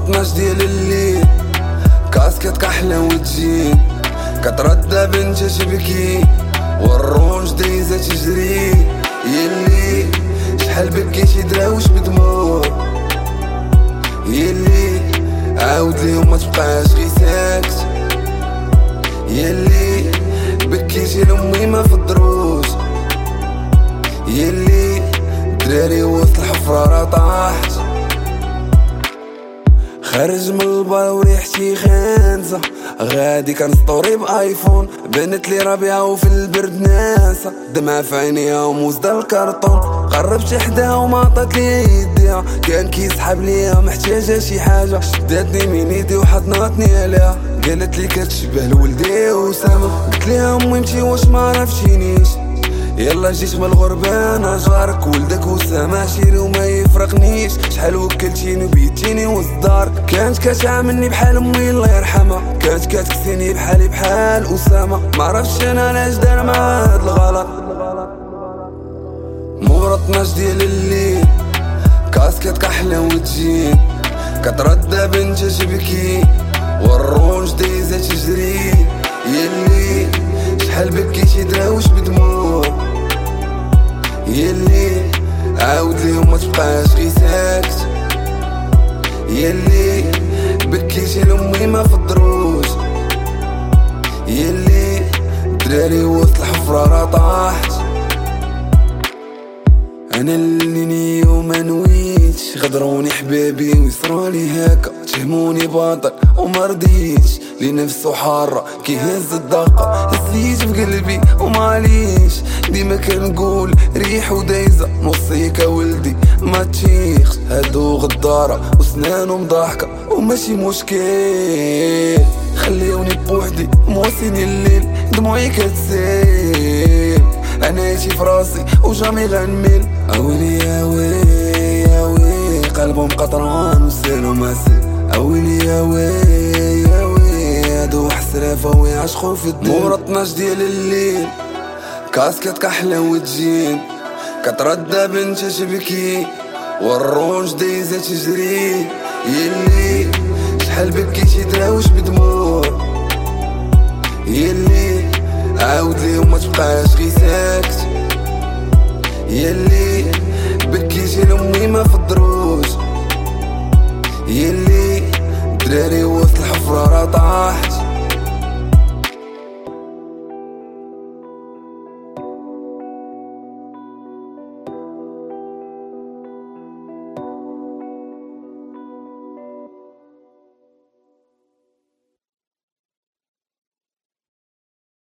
12 ديال الليل كاسكت كحلة وتجي كتردى بنت تبكي والرونج دايزة تجري يلي شحال بكيتي دراوش بدموع يلي عاود ليهم ما تبقاش غير ساكت يلي بكيتي لامي ما في الدروس يلي دراري وسط الحفرة راه طاحت خارج من البار وريحتي خانزة غادي كنسطوري بايفون بنت لي ربيعة وفي البرد ناسة دمعة في عينيها وموزدة الكرطون قربت حداها وما عطات لي يديها كان كيسحب ليا محتاجة شي حاجة شداتني من يدي وحضناتني عليها قالت لي كتشبه لولدي أسامة قلت ليها امي انتي واش ما عرفتينيش يلا جيت من الغربة انا جارك ولدك أسامة شيري وما يفرقنيش شحال وكلتيني وبيتيني وسط دارك كانت كتعاملني بحال امي الله يرحمها كانت كتكسيني بحالي بحال أسامة معرفتش انا علاش دار مع هاد الغلط مورا 12 ديال الليل كاسكت كحلة وتجي كتردى بنت تبكي والرونج دايزة تجري يلي شحال بكيتي دراوش بدموع يلي عاود ليهم ما تبقاش غير ساكت يلي بكيتي لامي ما في الدروس يلي دراري وسط الحفرة راه طاحت انا اللي نية وما نويتش غدروني حبابي ويصرالي هاكا تهموني باطل وما رضيتش لنفسه حارة كيهز الدقة هزيت في قلبي ومعليش ديما كنقول ريح ودايزة نصيك ولدي ما تشيخش هادو غدارة وسنانو مضاحكة وماشي مشكل خليوني بوحدي مواسيني الليل دموعي كتسيل انا عايشي فراسي وجامي غنميل اويلي يا ويلي يا ويلي قلبهم قطران وسالو ماسل اويلي يا ويلي يا ويلي هادو حسرافة ويعشقو في الدين مورا 12 ديال الليل كاسكت كحلة وتجي كتردى بنت تبكي والرونج دايزة تجري يلي شحال بكيتي دراوش بدموع يلي عاود ليهم ما تبقاش غير ساكت يلي بكيتي لامي ما في الدروس يلي دراري وسط الحفرة راه طاحت